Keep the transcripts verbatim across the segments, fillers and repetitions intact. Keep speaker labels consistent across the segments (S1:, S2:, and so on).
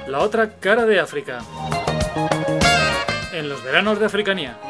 S1: La otra cara de África. En los veranos de Africanía.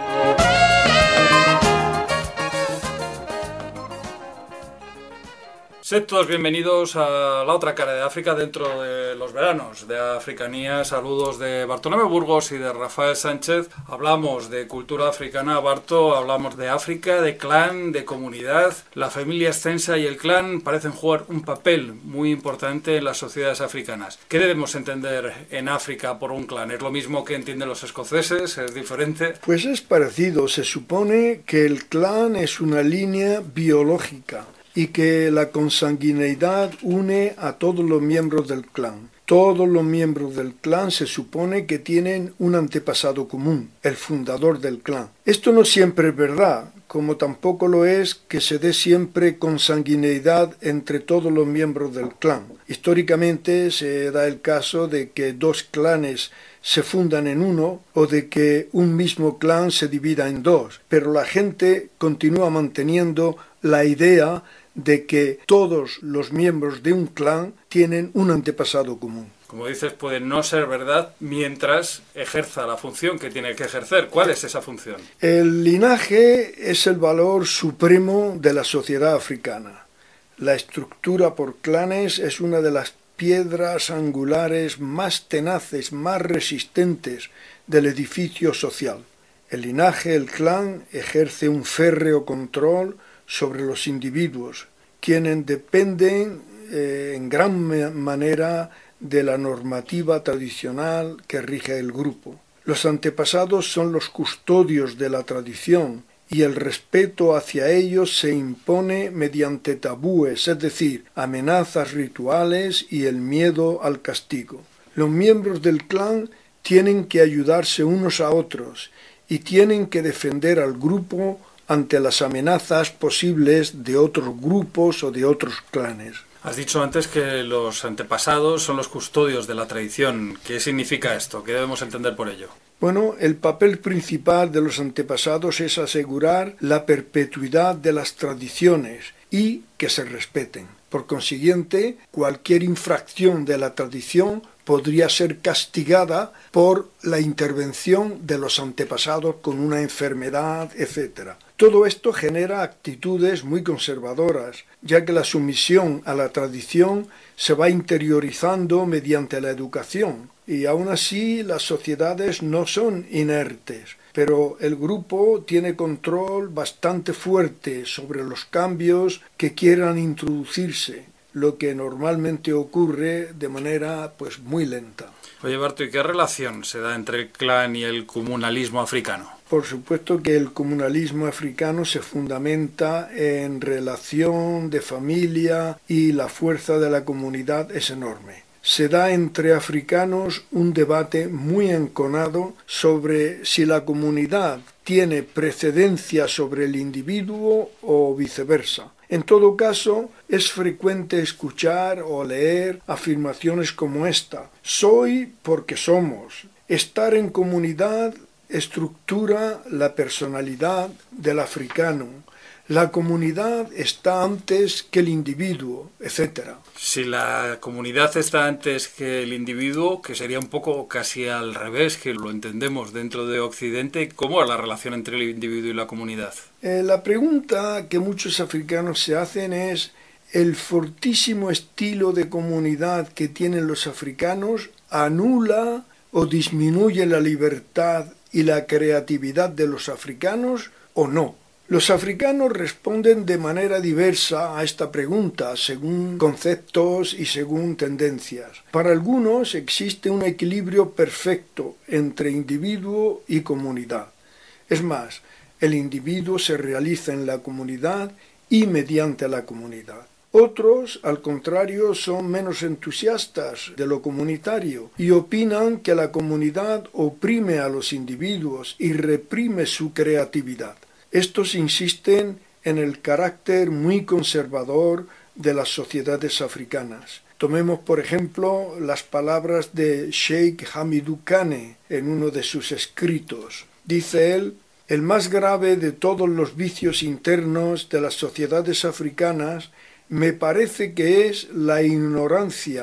S1: Sed todos bienvenidos a La otra cara de África dentro de los veranos de Africanía. Saludos de Bartolomé Burgos y de Rafael Sánchez. Hablamos de cultura africana, Barto, hablamos de África, de clan, de comunidad. La familia extensa y el clan parecen jugar un papel muy importante en las sociedades africanas. ¿Qué debemos entender en África por un clan? ¿Es lo mismo que entienden los escoceses? ¿Es diferente?
S2: Pues es parecido. Se supone que el clan es una línea biológica y que la consanguineidad une a todos los miembros del clan. Todos los miembros del clan se supone que tienen un antepasado común, el fundador del clan. Esto no siempre es verdad, como tampoco lo es que se dé siempre consanguineidad entre todos los miembros del clan. Históricamente se da el caso de que dos clanes se fundan en uno o de que un mismo clan se divida en dos, pero la gente continúa manteniendo la idea de que todos los miembros de un clan tienen un antepasado común.
S1: Como dices, puede no ser verdad mientras ejerza la función que tiene que ejercer. ¿Cuál es esa función?
S2: El linaje es el valor supremo de la sociedad africana. La estructura por clanes es una de las piedras angulares más tenaces, más resistentes del edificio social. El linaje, el clan, ejerce un férreo control sobre los individuos, quienes dependen eh, en gran manera de la normativa tradicional que rige el grupo. Los antepasados son los custodios de la tradición y el respeto hacia ellos se impone mediante tabúes, es decir, amenazas rituales y el miedo al castigo. Los miembros del clan tienen que ayudarse unos a otros y tienen que defender al grupo ante las amenazas posibles de otros grupos o de otros clanes.
S1: Has dicho antes que los antepasados son los custodios de la tradición. ¿Qué significa esto? ¿Qué debemos entender por ello?
S2: Bueno, el papel principal de los antepasados es asegurar la perpetuidad de las tradiciones y que se respeten. Por consiguiente, cualquier infracción de la tradición podría ser castigada por la intervención de los antepasados con una enfermedad, etcétera. Todo esto genera actitudes muy conservadoras, ya que la sumisión a la tradición se va interiorizando mediante la educación, y aún así las sociedades no son inertes, pero el grupo tiene control bastante fuerte sobre los cambios que quieran introducirse, lo que normalmente ocurre de manera pues muy lenta.
S1: Oye, Barto, ¿y qué relación se da entre el clan y el comunalismo africano?
S2: Por supuesto que el comunalismo africano se fundamenta en relación de familia y la fuerza de la comunidad es enorme. Se da entre africanos un debate muy enconado sobre si la comunidad tiene precedencia sobre el individuo o viceversa. En todo caso, es frecuente escuchar o leer afirmaciones como esta: soy porque somos. Estar en comunidad estructura la personalidad del africano. La comunidad está antes que el individuo, etcétera.
S1: Si la comunidad está antes que el individuo, que sería un poco casi al revés, que lo entendemos dentro de Occidente, ¿cómo es la relación entre el individuo y la comunidad?
S2: Eh, la pregunta que muchos africanos se hacen es: ¿el fortísimo estilo de comunidad que tienen los africanos anula o disminuye la libertad y la creatividad de los africanos o no? Los africanos responden de manera diversa a esta pregunta, según conceptos y según tendencias. Para algunos existe un equilibrio perfecto entre individuo y comunidad. Es más, el individuo se realiza en la comunidad y mediante la comunidad. Otros, al contrario, son menos entusiastas de lo comunitario y opinan que la comunidad oprime a los individuos y reprime su creatividad. Estos insisten en el carácter muy conservador de las sociedades africanas. Tomemos, por ejemplo, las palabras de Sheikh Hamidou Kane en uno de sus escritos. Dice él: el más grave de todos los vicios internos de las sociedades africanas me parece que es la ignorancia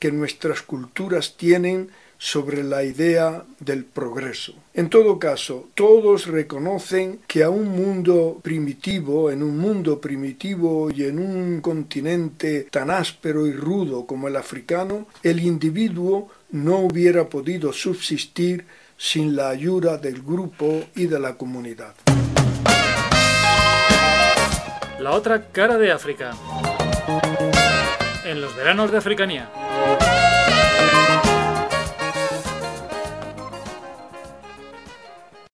S2: que nuestras culturas tienen sobre la idea del progreso. En todo caso, todos reconocen que a un mundo primitivo, en un mundo primitivo y en un continente tan áspero y rudo como el africano, el individuo no hubiera podido subsistir sin la ayuda del grupo y de la comunidad.
S3: La otra cara de África. En los veranos de Africanía.